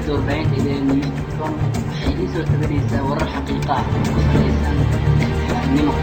شبكة وrbaahinta إلى نيوزكم waxay soo tabanaysaa warar xaqiiqo ah oo ku saleysan xaqnimo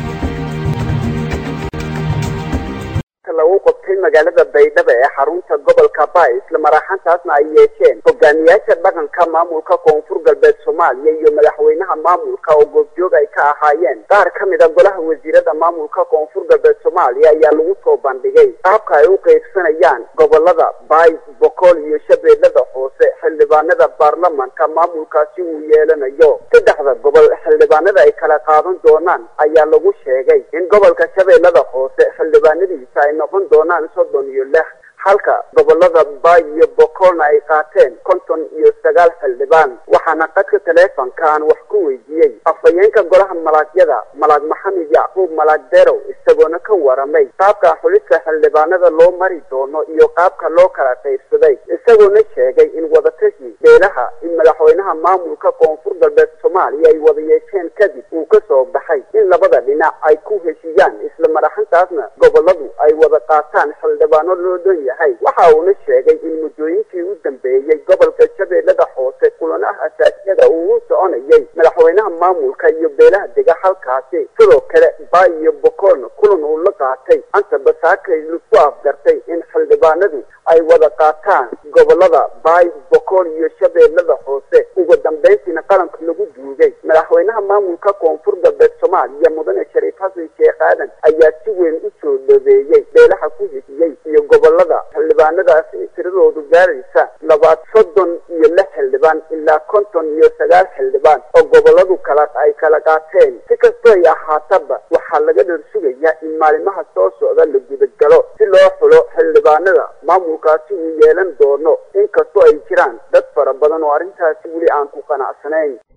lagu qabtay magaalada Baydhabo ee xarunta gobolka Bay isla maraxantaasna ay yeesheen hogaamiyaasha dhaqanka maamulka Koonfur Galbeed Soomaaliya iyo madaxweynaha maamulka oo goobjoog ay ka ahaayeen qaar kamid ah golaha wasiirada maamulka Koonfur Galbeed Soomaaliya ayaa lagu soo bandhigay qaabka ay u qaybsanayaan gobolada Bay Boqol iyo Shabeellada Hoose xildhibaanada baarlamaanka maamulkaasi uu yeelanayo saddexda gobol xildhibaanada ay kala qaadan doonaan ayaa lagu sheegay in gobolka Shabeellada Hoose xildhibaanadiisa ay noqon doonaan 36 halka gobolada Bay iyo Boqol ay qaateen 59 xildhibaan waxaana qadka teleefankan wax ku weydiiyay afayeenka golaha malaagyada Malaag Maxamed Yacquub Malaag Derow isagoona ka waramay qaabka xulista xildhibaanada loo mari doono iyo qaabka loo kala qaybsaday isagoona sheegay in wadatashi beelaha in madaxweynaha maamulka Koonfur Galbeed Soomaaliya ay wada yeesheen kadib uu ka soo baxay in labada dhinac ay ku heshiiyaan isla maraxantaasna goboladu ay wada qaataan xildhibaano loo dhan waxa uu sheegay in mudooyinkii u dambeeyay gobolka Shabeellada Hoose kulanaha asaasiyada uu soconayay madaxweynaha maamulka iyo beelaha deegaanka halkaasi sidoo kale Bay iyo Boqol kulan uu la qaatay anta basaakay ku afgartay in xildhibaanadu ay wada qaataan gobolada Bay Boqol iyo Shabeellada Hoose ugu dambeyntiina qaranka lagu duugay madaxweynaha maamulka Koonfur Galbeed Soomaaliya Mudane Shariif Xasan Sheekh Aadan ayaa si weyn u soo dhaweeyay beelaha ku heshiiyay iyo gobolada xildhibaanadaasi tiradoodu gaaraysa 36 xildhibaan ilaa 59 xildhibaan oo goboladu ay kala qaateen si kastoo ay ahaataba waxaa laga dhirsugayaa in maalimaha soo socda la gudagalo si loo xulo xildhibaanada maamulkaasi uu yeelan doono inkastoo ay jiraan dad fara badan oo arrintaasi weli aan ku qanacsanayn